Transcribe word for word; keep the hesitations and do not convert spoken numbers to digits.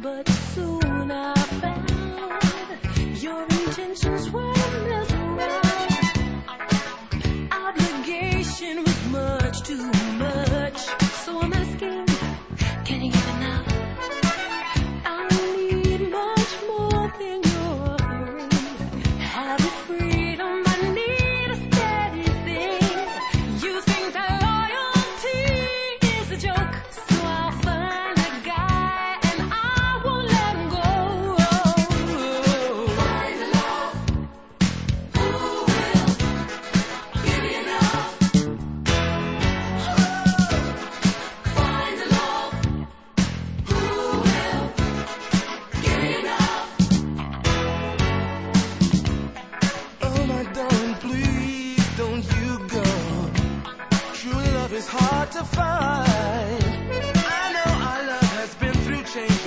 but soon I found your intentions were mesmerized. Obligation was much too much, so I'm asking, can you give it now? I need much more than your hurry. Have your freedom, I need a steady thing. You think that loyalty is a joke, so I'll find a guy and I won't let him go. Find a love who will give you enough. Find a love who will give you enough. Oh my darling, please don't you go. True love is hard to find. I know our love has been through change